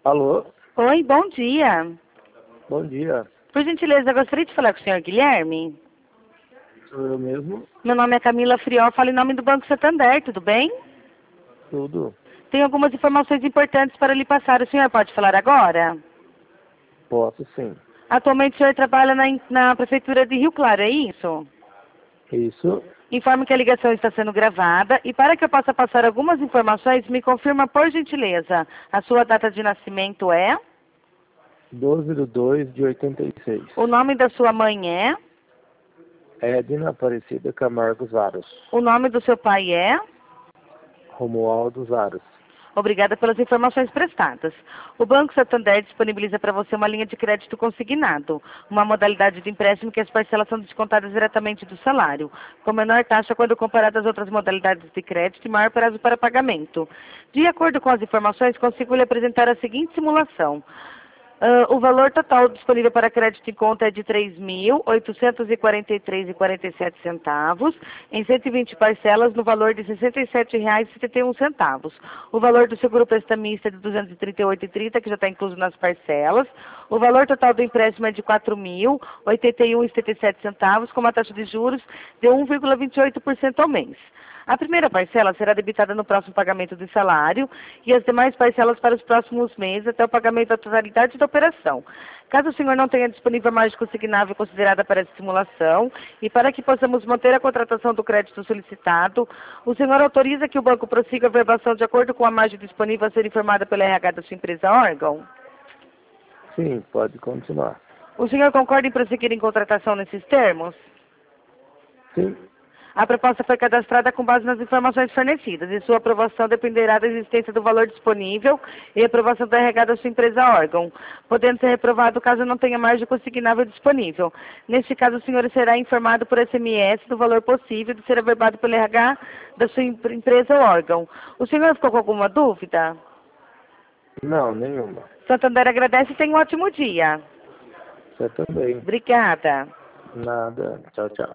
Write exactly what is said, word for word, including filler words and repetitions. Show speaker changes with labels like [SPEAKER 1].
[SPEAKER 1] Alô?
[SPEAKER 2] Oi, bom dia.
[SPEAKER 1] Bom dia.
[SPEAKER 2] Por gentileza, eu gostaria de falar com o senhor Guilherme.
[SPEAKER 1] Sou eu mesmo?
[SPEAKER 2] Meu nome é Camila Friol, falo em nome do Banco Santander, tudo bem?
[SPEAKER 1] Tudo.
[SPEAKER 2] Tenho algumas informações importantes para lhe passar. O senhor pode falar agora?
[SPEAKER 1] Posso sim.
[SPEAKER 2] Atualmente o senhor trabalha na, na Prefeitura de Rio Claro, é isso?
[SPEAKER 1] Isso.
[SPEAKER 2] Informo que a ligação está sendo gravada e para que eu possa passar algumas informações, me confirma por gentileza. A sua data de nascimento é?
[SPEAKER 1] doze de dois de oitenta e seis.
[SPEAKER 2] O nome da sua mãe é?
[SPEAKER 1] Edna Aparecida Camargo Zaros.
[SPEAKER 2] O nome do seu pai é?
[SPEAKER 1] Romualdo Zaros.
[SPEAKER 2] Obrigada pelas informações prestadas. O Banco Santander disponibiliza para você uma linha de crédito consignado, uma modalidade de empréstimo que as parcelas são descontadas diretamente do salário, com menor taxa quando comparado às outras modalidades de crédito e maior prazo para pagamento. De acordo com as informações, consigo lhe apresentar a seguinte simulação. Uh, o valor total disponível para crédito em conta é de três mil oitocentos e quarenta e três reais e quarenta e sete centavos, em cento e vinte parcelas no valor de sessenta e sete reais e setenta e um centavos. O valor do seguro prestamista é de duzentos e trinta e oito reais e trinta centavos, que já está incluso nas parcelas. O valor total do empréstimo é de quatro mil oitenta e um reais e setenta e sete centavos, com uma taxa de juros de um vírgula vinte e oito por cento ao mês. A primeira parcela será debitada no próximo pagamento do salário e as demais parcelas para os próximos meses até o pagamento da totalidade da operação. Caso o senhor não tenha disponível a margem consignável considerada para essa simulação e para que possamos manter a contratação do crédito solicitado, o senhor autoriza que o banco prossiga a verbação de acordo com a margem disponível a ser informada pela R H da sua empresa órgão?
[SPEAKER 1] Sim, pode continuar.
[SPEAKER 2] O senhor concorda em prosseguir em contratação nesses termos?
[SPEAKER 1] Sim.
[SPEAKER 2] A proposta foi cadastrada com base nas informações fornecidas e sua aprovação dependerá da existência do valor disponível e aprovação da R H da sua empresa órgão, podendo ser reprovado caso não tenha margem consignável disponível. Neste caso, o senhor será informado por S M S do valor possível de ser averbado pelo R H da sua empresa órgão. O senhor ficou com alguma dúvida?
[SPEAKER 1] Não, nenhuma.
[SPEAKER 2] Santander agradece e tenha um ótimo dia.
[SPEAKER 1] Você também.
[SPEAKER 2] Obrigada.
[SPEAKER 1] Nada. Tchau, tchau.